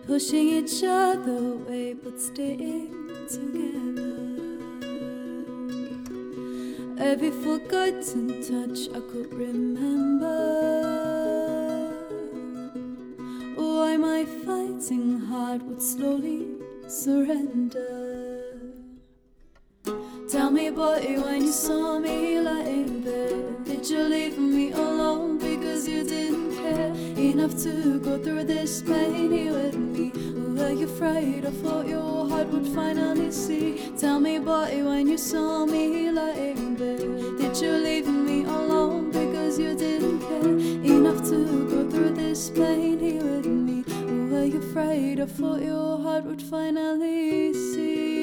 pushing each other away but staying together. Every forgotten touch I could remember. Why my fighting heart would slowly surrender. Tell me, boy, when you saw me lying there, did you leave me alone because you didn't care enough to go through this pain here with me? Were you afraid of what your heart would finally see? Tell me, boy, when you saw me lying there, did you leave me alone because you didn't care enough to go through this pain here with me? Were you afraid of what your heart would finally see?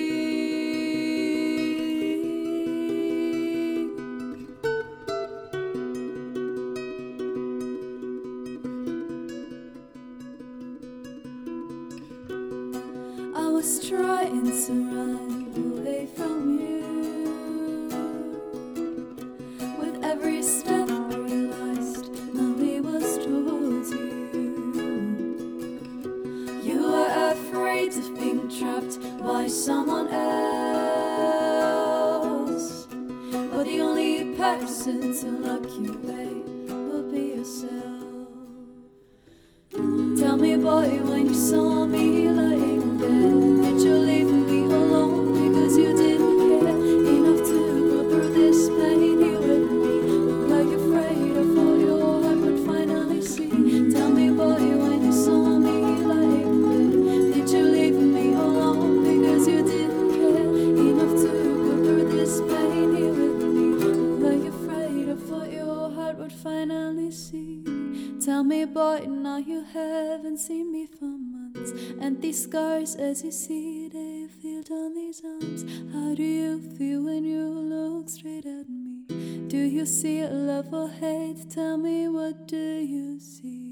I was trying to run away from you. With every step I realized nobody was towards you. You were afraid of being trapped by someone else, but the only person to lock you away will be yourself. Tell me, boy, when you saw me lying there, did you leave me alone because you didn't care enough to go through this pain here with me? Were you afraid of what your heart would finally see? Tell me, boy, when you saw me lying there, did you leave me alone because you didn't care enough to go through this pain here with me? Were you afraid of what your heart would finally see? Tell me, boy, now you haven't seen me for months, and these scars, as you see, they feel on these arms. How do you feel when you look straight at me? Do you see love or hate? Tell me, what do you see?